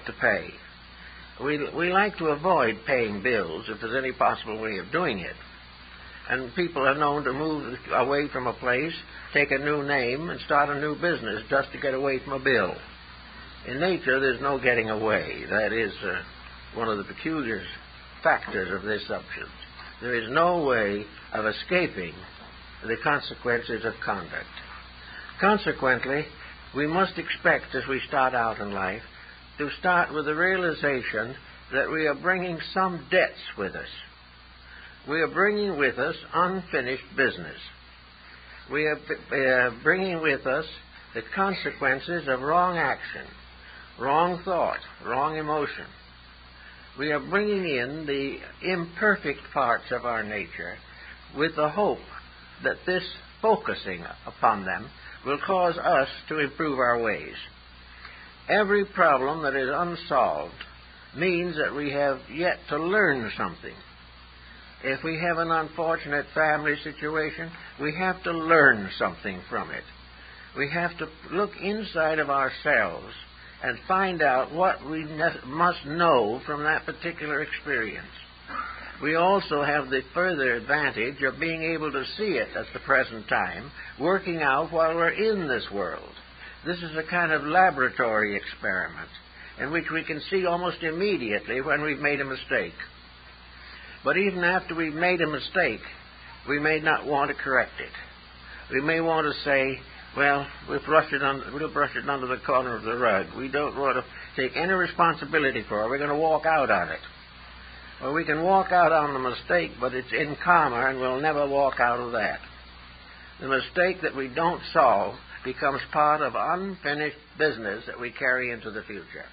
to pay. We like to avoid paying bills if there's any possible way of doing it. And people are known to move away from a place, take a new name, and start a new business just to get away from a bill. In nature, there's no getting away. That is one of the peculiar factors of this subject. There is no way of escaping the consequences of conduct. Consequently, we must expect, as we start out in life, to start with the realization that we are bringing some debts with us. We are bringing with us unfinished business. We are bringing with us the consequences of wrong action, wrong thought, wrong emotion. We are bringing in the imperfect parts of our nature with the hope that this focusing upon them will cause us to improve our ways. Every problem that is unsolved means that we have yet to learn something. If we have an unfortunate family situation, we have to learn something from it. We have to look inside of ourselves and find out what we must know from that particular experience. We also have the further advantage of being able to see it at the present time, working out while we're in this world. This is a kind of laboratory experiment in which we can see almost immediately when we've made a mistake. But even after we've made a mistake, we may not want to correct it. We may want to say, well, we'll brush it under the corner of the rug. We don't want to take any responsibility for it. We're going to walk out on it. Well, we can walk out on the mistake, but it's in karma, and we'll never walk out of that. The mistake that we don't solve becomes part of unfinished business that we carry into the future.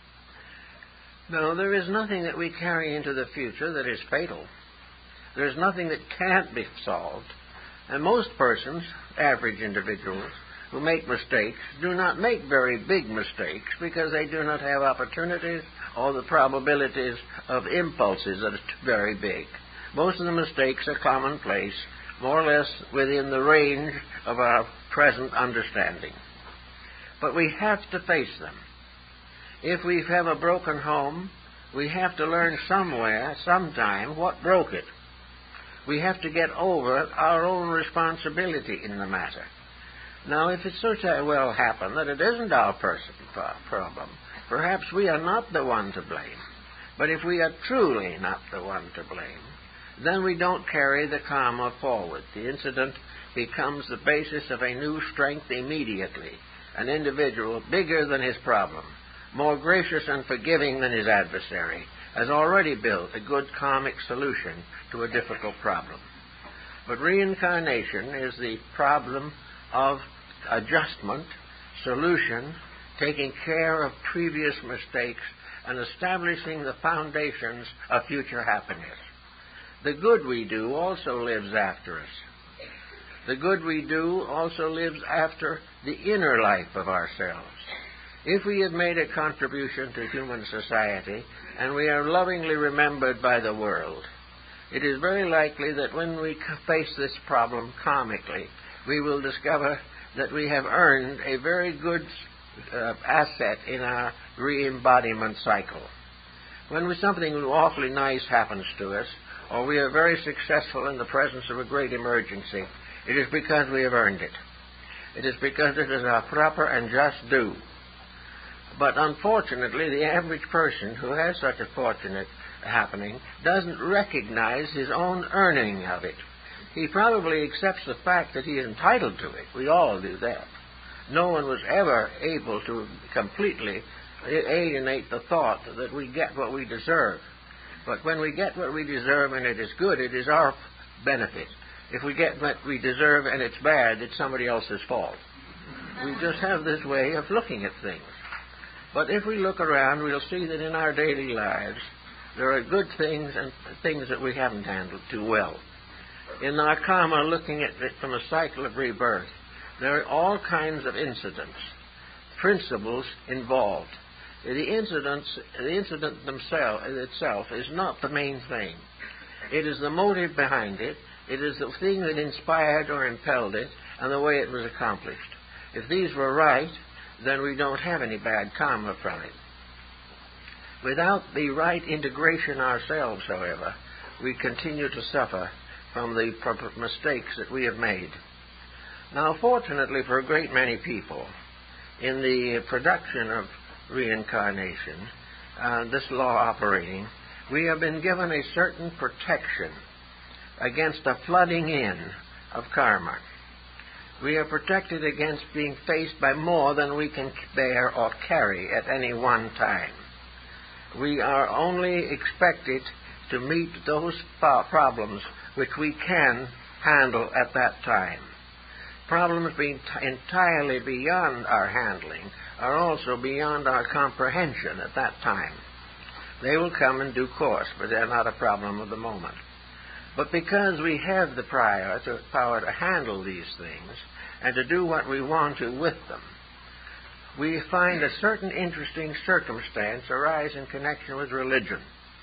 No, there is nothing that we carry into the future that is fatal. There is nothing that can't be solved. And most persons, average individuals, who make mistakes do not make very big mistakes because they do not have opportunities or the probabilities of impulses that are very big. Most of the mistakes are commonplace, more or less within the range of our present understanding. But we have to face them. If we have a broken home, we have to learn somewhere, sometime, what broke it. We have to get over our own responsibility in the matter. Now, if it so well happen that it isn't our problem, perhaps we are not the one to blame. But if we are truly not the one to blame, then we don't carry the karma forward. The incident becomes the basis of a new strength immediately. An individual bigger than his problem, more gracious and forgiving than his adversary, has already built a good karmic solution to a difficult problem. But reincarnation is the problem of adjustment, solution, taking care of previous mistakes, and establishing the foundations of future happiness. The good we do also lives after us. The good we do also lives after the inner life of ourselves. If we have made a contribution to human society and we are lovingly remembered by the world, it is very likely that when we face this problem karmically, we will discover that we have earned a very good asset in our re-embodiment cycle. When something awfully nice happens to us, or we are very successful in the presence of a great emergency, it is because we have earned it. It is because it is our proper and just due. But unfortunately, the average person who has such a fortunate happening doesn't recognize his own earning of it. He probably accepts the fact that he is entitled to it. We all do that. No one was ever able to completely alienate the thought that we get what we deserve. But when we get what we deserve and it is good, it is our benefit. If we get what we deserve and it's bad, it's somebody else's fault. We just have this way of looking at things. But if we look around, we'll see that in our daily lives, there are good things and things that we haven't handled too well. In our karma, looking at it from a cycle of rebirth, there are all kinds of incidents, principles involved. The incident itself is not the main thing. It is the motive behind it. It is the thing that inspired or impelled it, and the way it was accomplished. If these were right, then we don't have any bad karma from it. Without the right integration ourselves, however, we continue to suffer from the mistakes that we have made. Now, fortunately for a great many people, in the production of reincarnation, this law operating, we have been given a certain protection against a flooding in of karma. We are protected against being faced by more than we can bear or carry at any one time. We are only expected to meet those problems which we can handle at that time. Problems being entirely beyond our handling are also beyond our comprehension at that time. They will come in due course, but they're not a problem of the moment. But because we have the power to handle these things and to do what we want to with them, we find a certain interesting circumstance arise in connection with religion.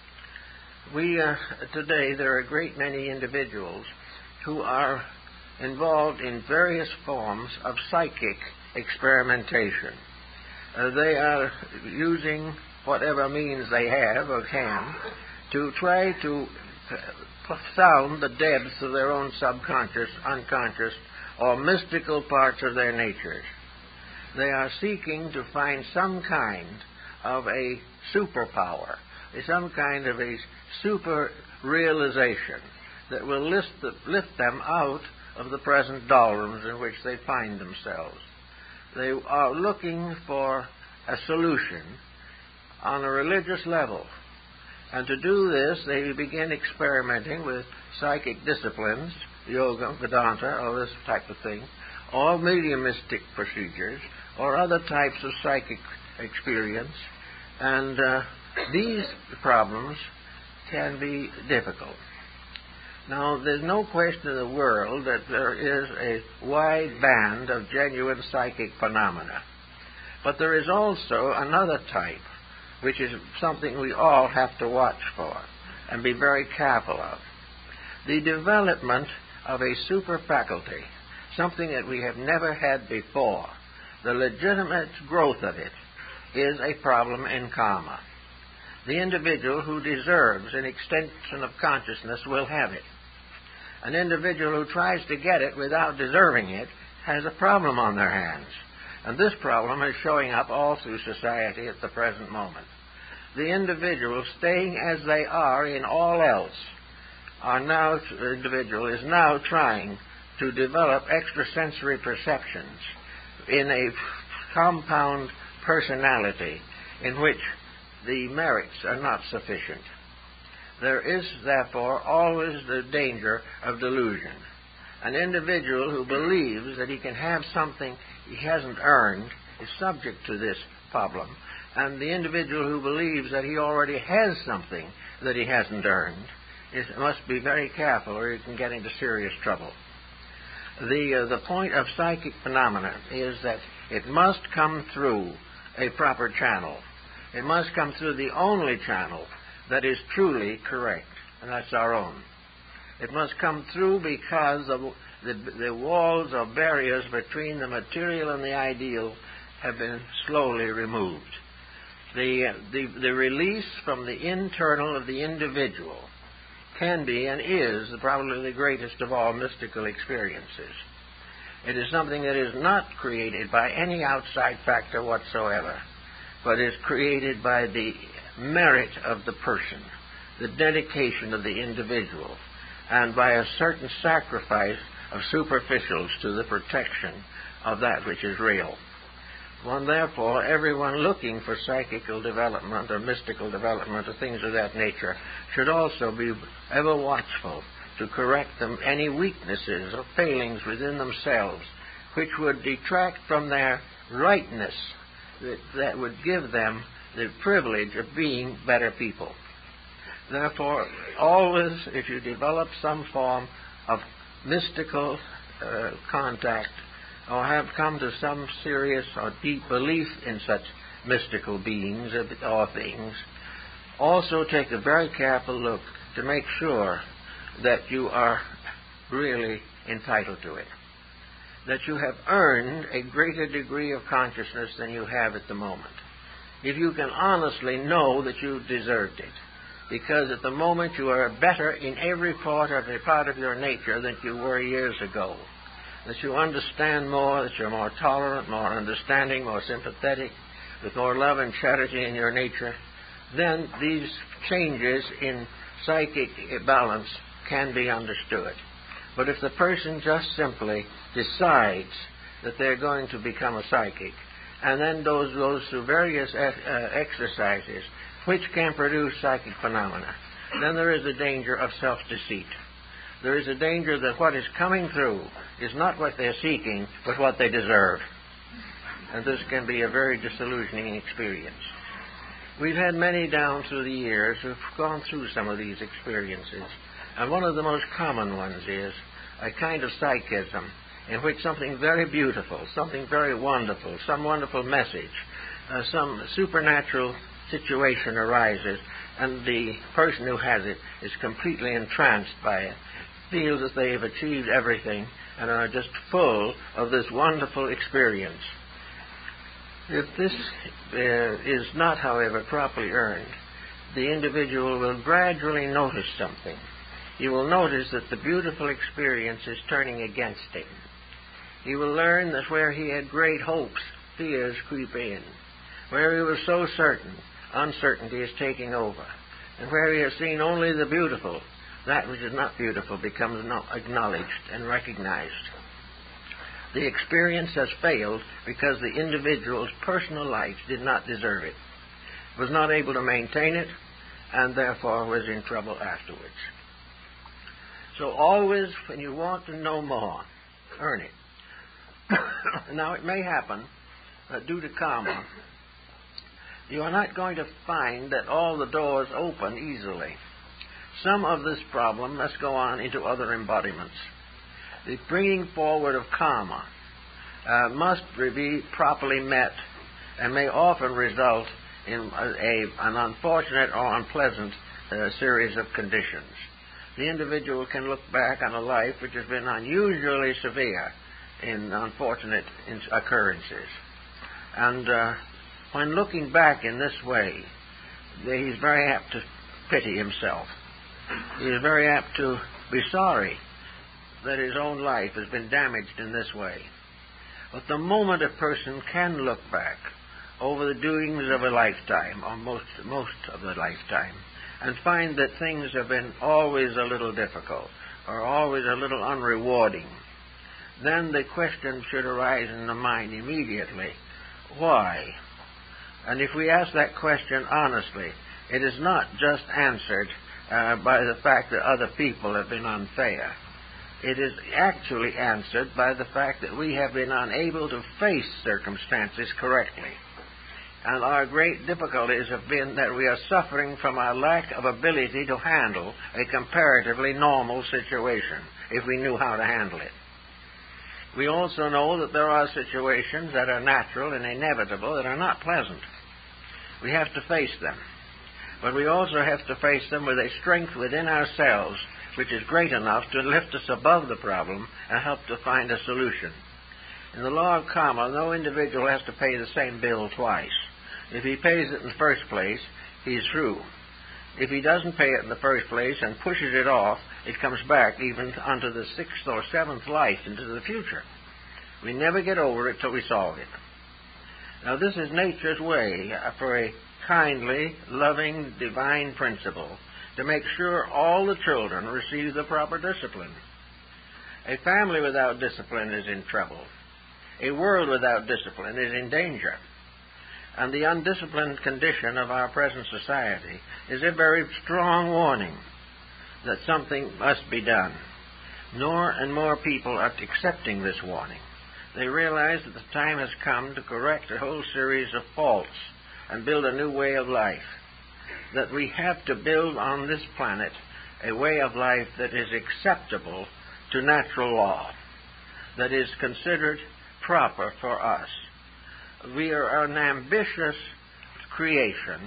Today, there are a great many individuals who are involved in various forms of psychic experimentation. They are using whatever means they have or can to try to sound the depths of their own subconscious, unconscious, or mystical parts of their natures. They are seeking to find some kind of a superpower, some kind of a super realization that will lift them out of the present doldrums in which they find themselves. They are looking for a solution on a religious level. And to do this, they begin experimenting with psychic disciplines, yoga, Vedanta, or this type of thing, or mediumistic procedures, or other types of psychic experience. And these problems can be difficult. Now, there's no question in the world that there is a wide band of genuine psychic phenomena. But there is also another type, which is something we all have to watch for and be very careful of. The development of a super faculty, something that we have never had before, the legitimate growth of it, is a problem in karma. The individual who deserves an extension of consciousness will have it. An individual who tries to get it without deserving it has a problem on their hands. And this problem is showing up all through society at the present moment. The individuals staying as they are in all else is now trying to develop extrasensory perceptions in a compound personality in which the merits are not sufficient. There is, therefore, always the danger of delusion. An individual who believes that he can have something he hasn't earned is subject to this problem, and the individual who believes that he already has something that he hasn't earned must be very careful or he can get into serious trouble. The point of psychic phenomena is that it must come through a proper channel. It must come through the only channel that is truly correct, and that's our own. It must come through because the walls or barriers between the material and the ideal have been slowly removed. The release from the internal of the individual can be and is probably the greatest of all mystical experiences. It is something that is not created by any outside factor whatsoever, but is created by the merit of the person, the dedication of the individual, and by a certain sacrifice of superficials to the protection of that which is real. Therefore, everyone looking for psychical development or mystical development or things of that nature should also be ever watchful to correct any weaknesses or failings within themselves which would detract from their rightness, that would give them the privilege of being better people. Therefore, always, if you develop some form of mystical contact or have come to some serious or deep belief in such mystical beings or things, also take a very careful look to make sure that you are really entitled to it, that you have earned a greater degree of consciousness than you have at the moment. if you can honestly know that you deserved it. Because at the moment you are better in every part of your nature than you were years ago. That you understand more, that you're more tolerant, more understanding, more sympathetic, with more love and charity in your nature, then these changes in psychic balance can be understood. But if the person just simply decides that they're going to become a psychic, and then goes through various exercises which can produce psychic phenomena, then there is a danger of self-deceit. There is a danger that what is coming through is not what they're seeking, but what they deserve. And this can be a very disillusioning experience. We've had many down through the years who've gone through some of these experiences. And one of the most common ones is a kind of psychism in which something very beautiful, something very wonderful, some wonderful message, some supernatural situation arises, and the person who has it is completely entranced by it, feels that they have achieved everything, and are just full of this wonderful experience. If this is not, however, properly earned, the individual will gradually notice something. He will notice that the beautiful experience is turning against him. He will learn that where he had great hopes, fears creep in. Where he was so certain, uncertainty is taking over. And where he has seen only the beautiful, that which is not beautiful becomes acknowledged and recognized. The experience has failed because the individual's personal life did not deserve it, was not able to maintain it, and therefore was in trouble afterwards. So always, when you want to know more, earn it. Now, it may happen that due to karma, you are not going to find that all the doors open easily. Some of this problem must go on into other embodiments. The bringing forward of karma must be properly met and may often result in an unfortunate or unpleasant series of conditions. The individual can look back on a life which has been unusually severe in unfortunate occurrences. And when looking back in this way, he's very apt to pity himself. He is very apt to be sorry that his own life has been damaged in this way. But the moment a person can look back over the doings of a lifetime, or most of the lifetime, and find that things have been always a little difficult, or always a little unrewarding, then the question should arise in the mind immediately, why? And if we ask that question honestly, it is not just answered by the fact that other people have been unfair. It is actually answered by the fact that we have been unable to face circumstances correctly. And our great difficulties have been that we are suffering from our lack of ability to handle a comparatively normal situation, if we knew how to handle it. We also know that there are situations that are natural and inevitable that are not pleasant. We have to face them. But we also have to face them with a strength within ourselves which is great enough to lift us above the problem and help to find a solution. In the law of karma, no individual has to pay the same bill twice. If he pays it in the first place, he's through. If he doesn't pay it in the first place and pushes it off, it comes back even onto the sixth or seventh life into the future. We never get over it till we solve it. Now, this is nature's way for a kindly, loving, divine principle to make sure all the children receive the proper discipline. A family without discipline is in trouble. A world without discipline is in danger. And the undisciplined condition of our present society is a very strong warning that something must be done. More and more people are accepting this warning. They realize that the time has come to correct a whole series of faults and build a new way of life. That we have to build on this planet a way of life that is acceptable to natural law, that is considered proper for us. We are an ambitious creation,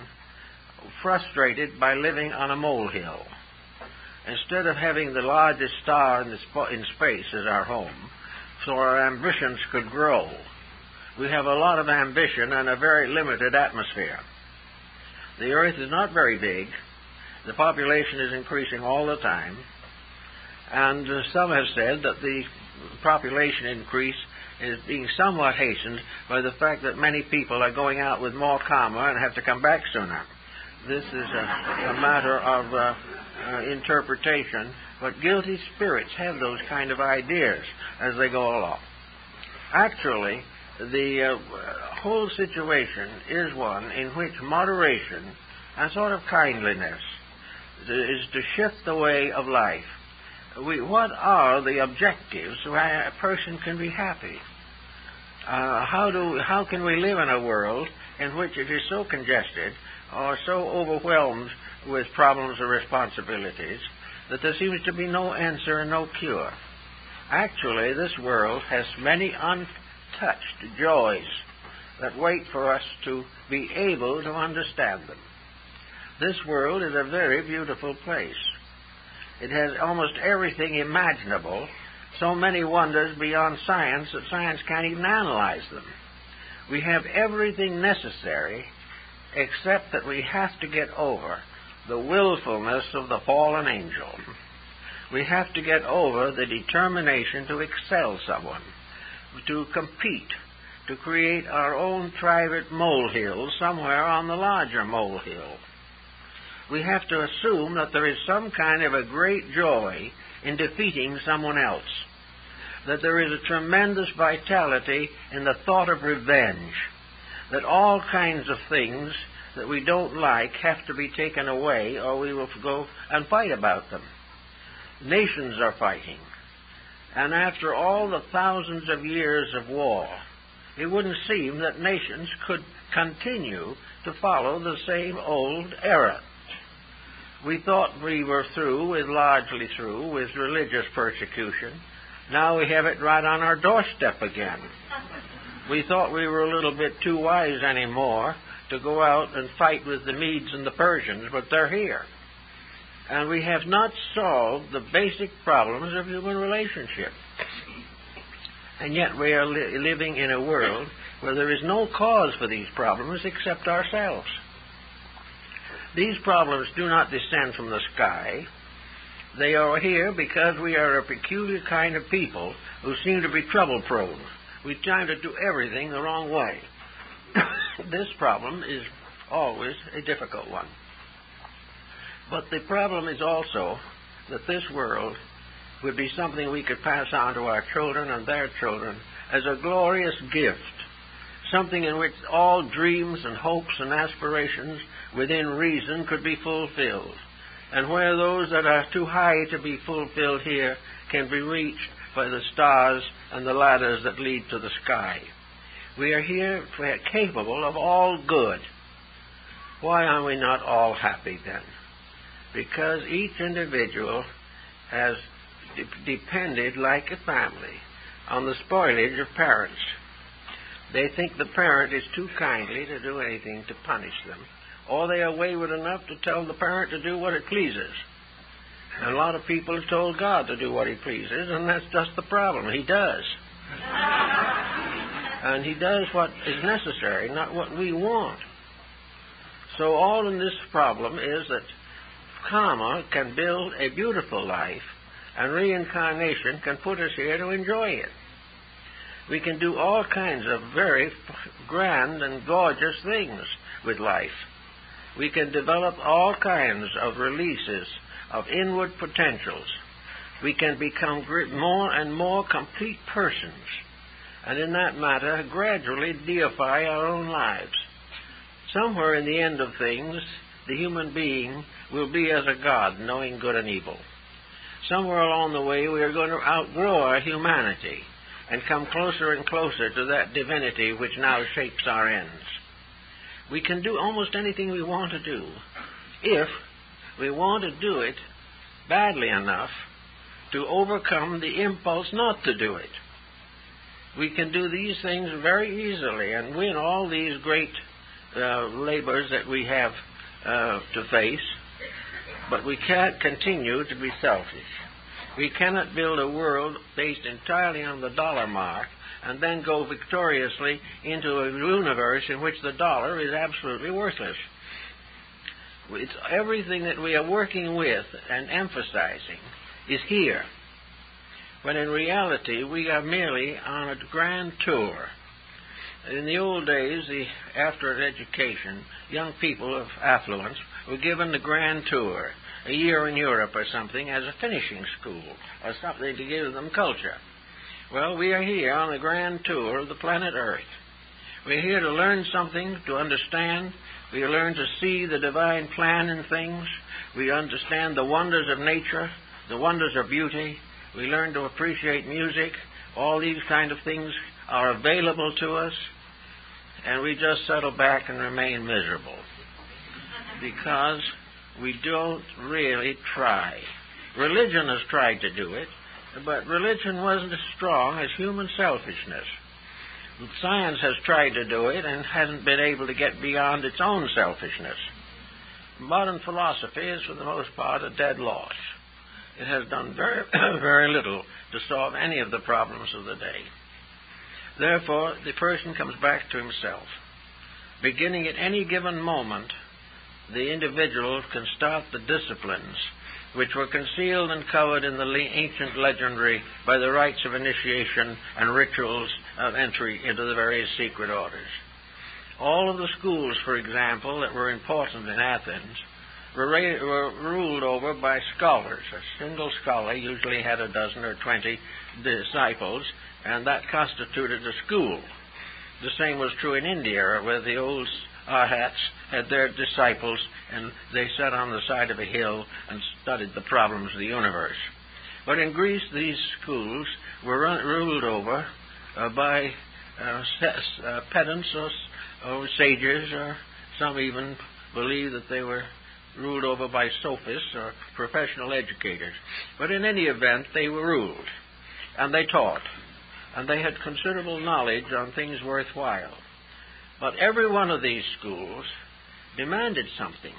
frustrated by living on a molehill. Instead of having the largest star in space as our home, so our ambitions could grow, We have a lot of ambition and a very limited atmosphere. The earth is not very big. The population is increasing all the time. And some have said that the population increase is being somewhat hastened by the fact that many people are going out with more karma and have to come back sooner. This is a matter of interpretation, but guilty spirits have those kind of ideas as they go along. Actually, the whole situation is one in which moderation and sort of kindliness is to shift the way of life. What are the objectives where a person can be happy? How can we live in a world in which it is so congested or so overwhelmed with problems or responsibilities that there seems to be no answer and no cure? Actually, this world has many untouched joys that wait for us to be able to understand them. This world is a very beautiful place. It has almost everything imaginable, so many wonders beyond science that science can't even analyze them. We have everything necessary except that we have to get over the willfulness of the fallen angel. We have to get over the determination to excel someone, to compete, to create our own private molehill somewhere on the larger molehill. We have to assume that there is some kind of a great joy in defeating someone else, that there is a tremendous vitality in the thought of revenge, that all kinds of things that we don't like have to be taken away or we will go and fight about them. Nations are fighting, and after all the thousands of years of war, it wouldn't seem that nations could continue to follow the same old era. We thought we were largely through with religious persecution. Now we have it right on our doorstep again. We thought we were a little bit too wise anymore to go out and fight with the Medes and the Persians, but they're here. And we have not solved the basic problems of human relationship. And yet we are living in a world where there is no cause for these problems except ourselves. These problems do not descend from the sky. They are here because we are a peculiar kind of people who seem to be trouble-prone. We try to do everything the wrong way. This problem is always a difficult one. But the problem is also that this world would be something we could pass on to our children and their children as a glorious gift, something in which all dreams and hopes and aspirations within reason could be fulfilled, and where those that are too high to be fulfilled here can be reached by the stars and the ladders that lead to the sky. We are here capable of all good. Why are we not all happy then? Because each individual has depended like a family on the spoilage of parents. They think the parent is too kindly to do anything to punish them, or they are wayward enough to tell the parent to do what it pleases. And a lot of people have told God to do what He pleases, and that's just the problem. He does. And He does what is necessary, not what we want. So all in this problem is that karma can build a beautiful life, and reincarnation can put us here to enjoy it. We can do all kinds of very grand and gorgeous things with life. We can develop all kinds of releases of inward potentials. We can become more and more complete persons, and in that matter gradually deify our own lives. Somewhere in the end of things, the human being will be as a god, knowing good and evil. Somewhere along the way, we are going to outgrow our humanity and come closer and closer to that divinity which now shapes our ends. We can do almost anything we want to do if we want to do it badly enough to overcome the impulse not to do it. We can do these things very easily and win all these great labors that we have to face, but we can't continue to be selfish. We cannot build a world based entirely on the dollar mark and then go victoriously into a universe in which the dollar is absolutely worthless. It's everything that we are working with and emphasizing is here, when in reality we are merely on a grand tour. In the old days, after education, young people of affluence were given the grand tour, a year in Europe or something, as a finishing school, or something to give them culture. Well, we are here on the grand tour of the planet Earth. We're here to learn something, to understand. We learn to see the divine plan in things. We understand the wonders of nature, the wonders of beauty. We learn to appreciate music. All these kind of things are available to us, and we just settle back and remain miserable because we don't really try. Religion has tried to do it, but religion wasn't as strong as human selfishness. Science has tried to do it and hasn't been able to get beyond its own selfishness. Modern philosophy is, for the most part, a dead loss. It has done very, very little to solve any of the problems of the day. Therefore, the person comes back to himself. Beginning at any given moment, the individual can start the disciplines which were concealed and covered in the ancient legendary by the rites of initiation and rituals of entry into the various secret orders. All of the schools, for example, that were important in Athens were ruled over by scholars. A single scholar usually had a dozen or 20 disciples, and that constituted a school. The same was true in India, where the old Arhats had their disciples, and they sat on the side of a hill and studied the problems of the universe. But in Greece, these schools were ruled over by pedants or sages, or some even believe that they were ruled over by sophists or professional educators. But in any event, they were ruled, and they taught, and they had considerable knowledge on things worthwhile. But every one of these schools demanded something.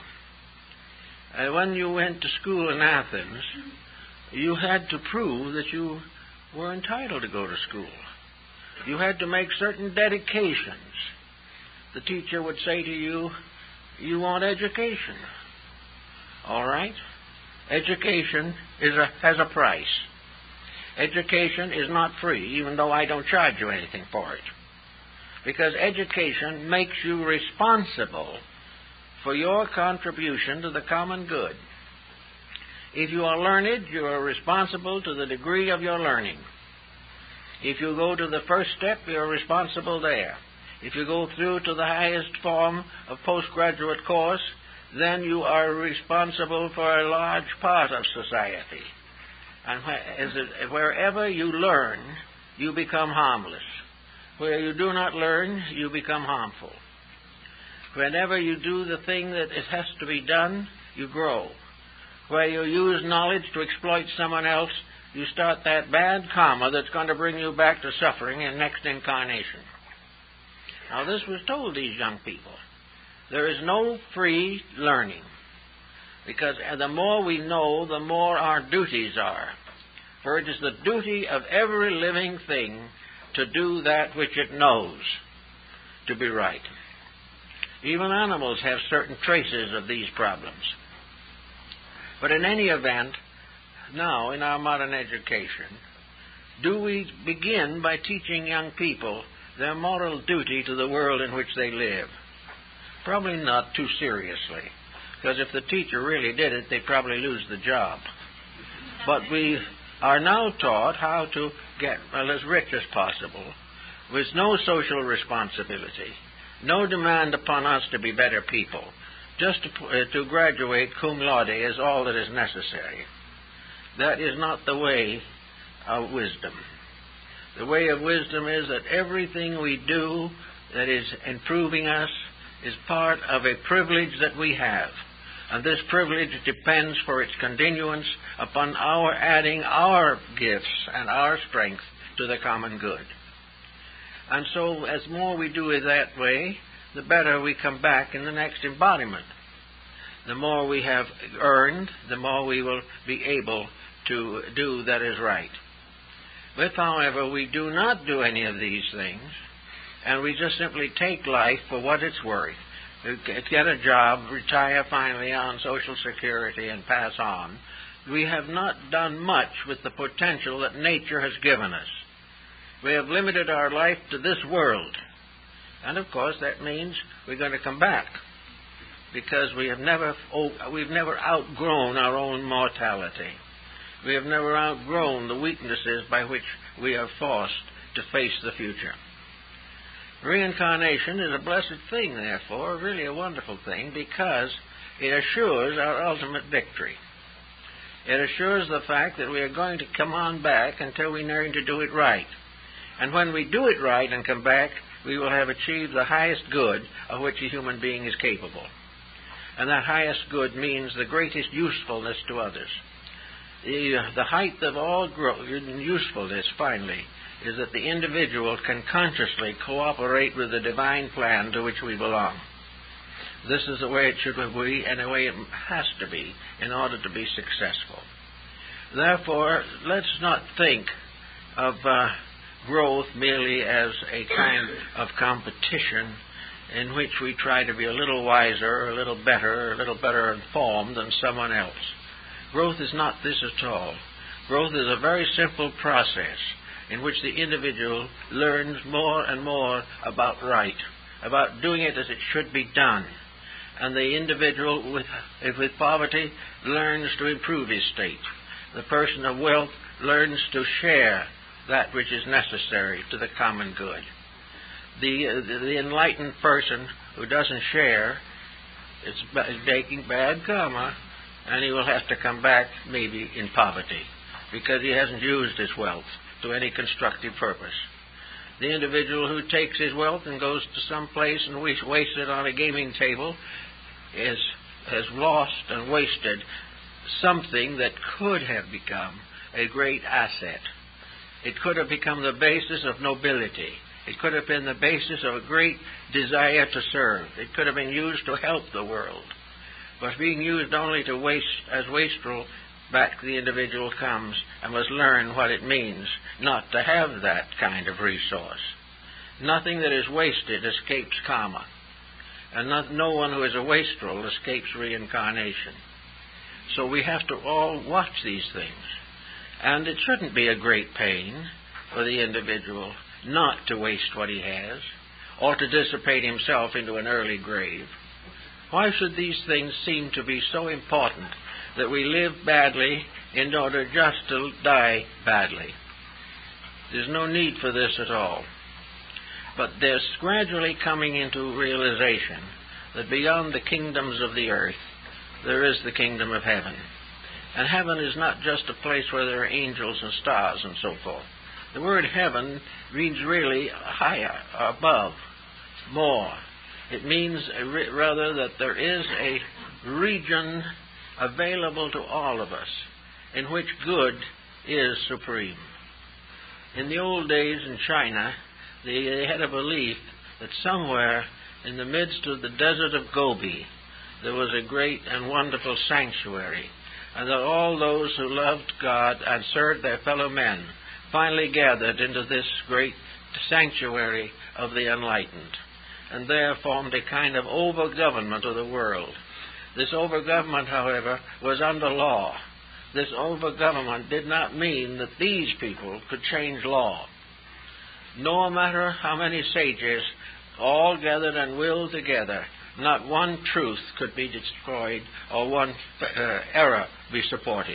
When you went to school in Athens, you had to prove that you were entitled to go to school. You had to make certain dedications. The teacher would say to you, "You want education." All right? Education has a price. Education is not free, even though I don't charge you anything for it. Because education makes you responsible for your contribution to the common good. If you are learned, you are responsible to the degree of your learning. If you go to the first step, you are responsible there. If you go through to the highest form of postgraduate course, then you are responsible for a large part of society. And wherever you learn, you become harmless. Where you do not learn, you become harmful. Whenever you do the thing that it has to be done, you grow. Where you use knowledge to exploit someone else, you start that bad karma that's going to bring you back to suffering in next incarnation. Now, this was told these young people. There is no free learning, because the more we know, the more our duties are. For it is the duty of every living thing to do that which it knows to be right. Even animals have certain traces of these problems. But in any event, now in our modern education, do we begin by teaching young people their moral duty to the world in which they live? Probably not too seriously, because if the teacher really did it, they'd probably lose the job. But we are now taught how to get as rich as possible, with no social responsibility, no demand upon us to be better people. Just to graduate cum laude is all that is necessary. That is not the way of wisdom. The way of wisdom is that everything we do that is improving us is part of a privilege that we have. And this privilege depends for its continuance upon our adding our gifts and our strength to the common good. And so as more we do it that way, the better we come back in the next embodiment. The more we have earned, the more we will be able to do that is right. If, however, we do not do any of these things, and we just simply take life for what it's worth, get a job, retire finally on Social Security, and pass on, we have not done much with the potential that nature has given us. We have limited our life to this world. And, of course, that means we're going to come back, because we've never outgrown our own mortality. We have never outgrown the weaknesses by which we are forced to face the future. Reincarnation is a blessed thing, therefore, really a wonderful thing, because it assures our ultimate victory. It assures the fact that we are going to come on back until we learn to do it right. And when we do it right and come back, we will have achieved the highest good of which a human being is capable. And that highest good means the greatest usefulness to others. The height of all usefulness, finally, is that the individual can consciously cooperate with the divine plan to which we belong. This is the way it should be, and the way it has to be, in order to be successful. Therefore, let's not think of growth merely as a kind of competition in which we try to be a little wiser, a little better informed than someone else. Growth is not this at all. Growth is a very simple process in which the individual learns more and more about right, about doing it as it should be done. And the individual with poverty learns to improve his state. The person of wealth learns to share that which is necessary to the common good. The enlightened person who doesn't share is taking bad karma, and he will have to come back maybe in poverty because he hasn't used his wealth to any constructive purpose. The individual who takes his wealth and goes to some place and wastes it on a gaming table has lost and wasted something that could have become a great asset. It could have become the basis of nobility. It could have been the basis of a great desire to serve. It could have been used to help the world. But being used only to waste as wastrel, back the individual comes and must learn what it means not to have that kind of resource. Nothing that is wasted escapes karma. And no one who is a wastrel escapes reincarnation. So we have to all watch these things. And it shouldn't be a great pain for the individual not to waste what he has or to dissipate himself into an early grave. Why should these things seem to be so important that we live badly in order just to die badly? There's no need for this at all. But there's gradually coming into realization that beyond the kingdoms of the earth, there is the kingdom of heaven. And heaven is not just a place where there are angels and stars and so forth. The word heaven means really higher, above, more. It means rather that there is a region available to all of us in which good is supreme. In the old days in China, they had a belief that somewhere in the midst of the desert of Gobi there was a great and wonderful sanctuary, and that all those who loved God and served their fellow men finally gathered into this great sanctuary of the enlightened, and there formed a kind of over-government of the world. This over-government, however, was under law. This over-government did not mean that these people could change law. No matter how many sages all gathered and willed together, not one truth could be destroyed or one error be supported.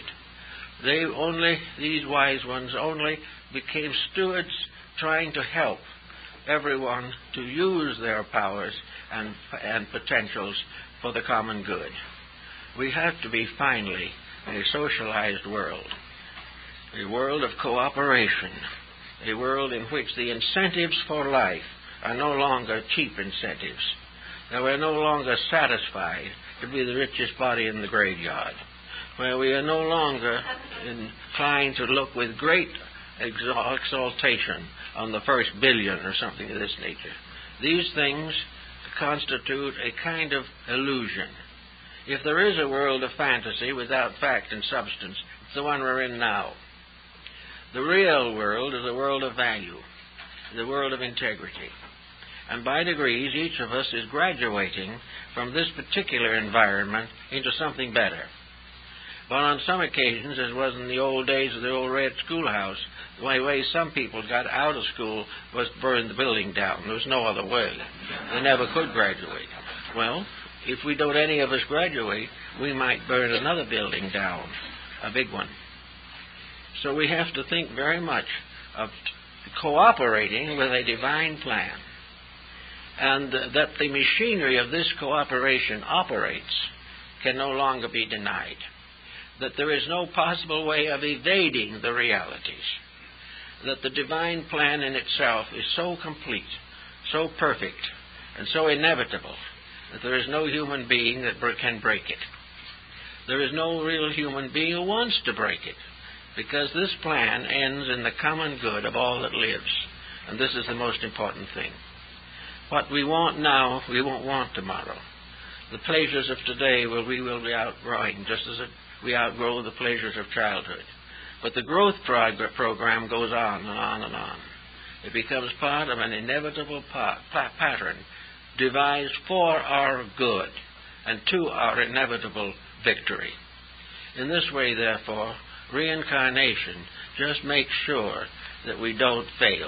These wise ones only became stewards trying to help everyone to use their powers and potentials for the common good. We have to be finally a socialized world, a world of cooperation, a world in which the incentives for life are no longer cheap incentives. That we're no longer satisfied to be the richest body in the graveyard, where we are no longer inclined to look with great exaltation on the first billion or something of this nature. These things constitute a kind of illusion. If there is a world of fantasy without fact and substance, it's the one we're in now. The real world is a world of value, the world of integrity. And by degrees, each of us is graduating from this particular environment into something better. But on some occasions, as was in the old days of the old red schoolhouse, the way some people got out of school was to burn the building down. There was no other way. They never could graduate. Well, if we don't any of us graduate, we might burn another building down, a big one. So we have to think very much of cooperating with a divine plan, and that the machinery of this cooperation operates can no longer be denied, that there is no possible way of evading the realities, that the divine plan in itself is so complete, so perfect, and so inevitable that there is no human being that can break it. There is no real human being who wants to break it, because this plan ends in the common good of all that lives, and this is the most important thing. What we want now, we won't want tomorrow. The pleasures of today we will be outgrowing, just as we outgrow the pleasures of childhood. But the growth program goes on and on and on. It becomes part of an inevitable pattern devised for our good and to our inevitable victory. In this way, therefore, reincarnation just makes sure that we don't fail.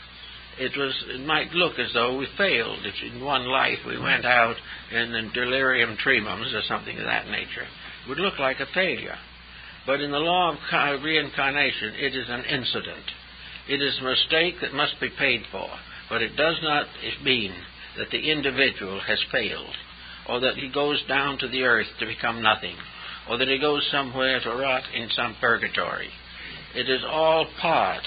It might look as though we failed. If in one life we went out in delirium tremens or something of that nature, it would look like a failure. But in the law of reincarnation, it is an incident. It is a mistake that must be paid for, but it does not mean that the individual has failed, or that he goes down to the earth to become nothing, or that he goes somewhere to rot in some purgatory. It is all part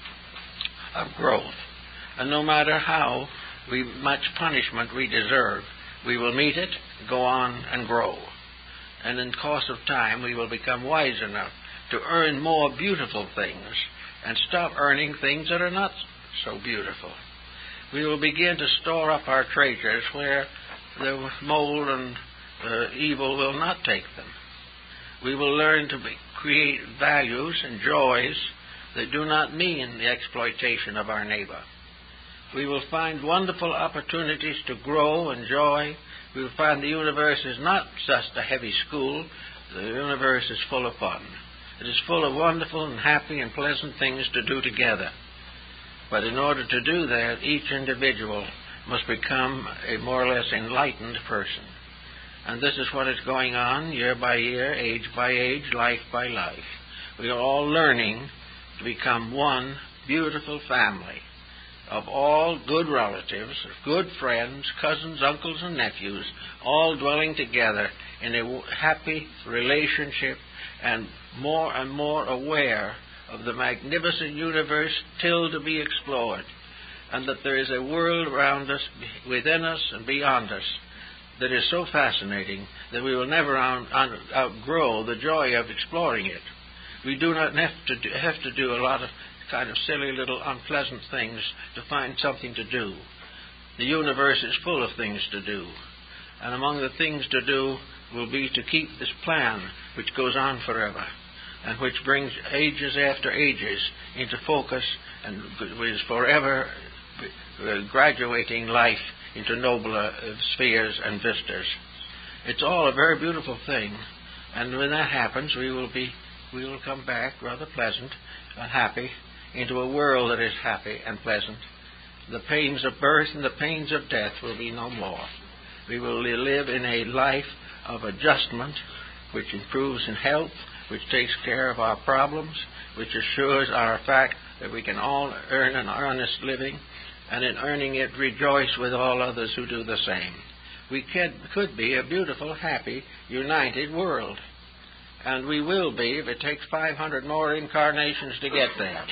of growth. And no matter how much punishment we deserve, we will meet it, go on, and grow. And in course of time, we will become wise enough to earn more beautiful things and stop earning things that are not so beautiful. We will begin to store up our treasures where the mold and evil will not take them. We will learn to create values and joys that do not mean the exploitation of our neighbor. We will find wonderful opportunities to grow and joy. We will find the universe is not just a heavy school. The universe is full of fun. It is full of wonderful and happy and pleasant things to do together. But in order to do that, each individual must become a more or less enlightened person. And this is what is going on year by year, age by age, life by life. We are all learning to become one beautiful family of all good relatives, good friends, cousins, uncles, and nephews, all dwelling together in a happy relationship and more aware of the magnificent universe still to be explored, and that there is a world around us, within us, and beyond us that is so fascinating that we will never outgrow the joy of exploring it. We do not have to do a lot of kind of silly little unpleasant things to find something to do. The universe is full of things to do. And among the things to do will be to keep this plan which goes on forever and which brings ages after ages into focus and is forever graduating life into nobler spheres and vistas. It's all a very beautiful thing, and when that happens, we will come back rather pleasant and happy into a world that is happy and pleasant. The pains of birth and the pains of death will be no more. We will live in a life of adjustment which improves in health, which takes care of our problems, which assures our fact that we can all earn an honest living, and in earning it rejoice with all others who do the same. We could be a beautiful, happy, united world. And we will be if it takes 500 more incarnations to get there.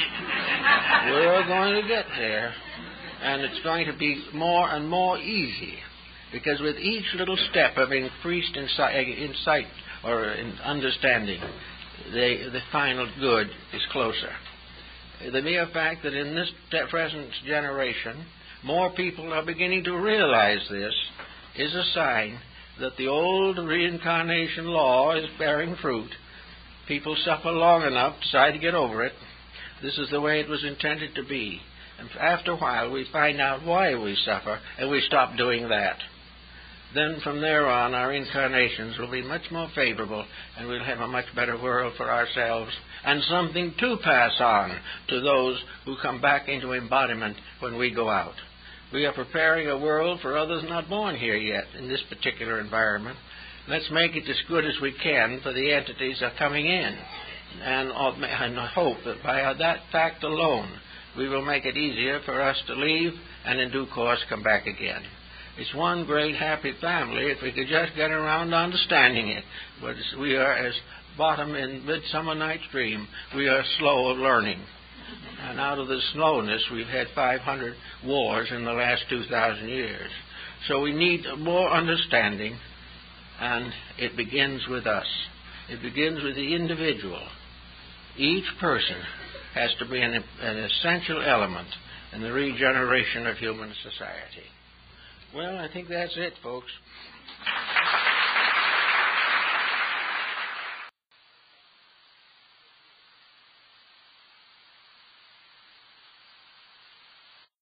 We're going to get there, and it's going to be more and more easy, because with each little step of increased insight or understanding, the final good is closer. The mere fact that in this present generation more people are beginning to realize this is a sign that the old reincarnation law is bearing fruit. People suffer long enough, decide to get over it, This is the way it was intended to be. And after a while, we find out why we suffer, and we stop doing that. Then from there on, our incarnations will be much more favorable, and we'll have a much better world for ourselves, and something to pass on to those who come back into embodiment when we go out. We are preparing a world for others not born here yet in this particular environment. Let's make it as good as we can for the entities that are coming in, and hope that by that fact alone, we will make it easier for us to leave and in due course come back again. It's one great happy family if we could just get around to understanding it. But we are, as Bottom in Midsummer Night's Dream, we are slow of learning. And out of the slowness, we've had 500 wars in the last 2,000 years. So we need more understanding, and it begins with us. It begins with the individual. Each person has to be an essential element in the regeneration of human society. Well, I think that's it, folks.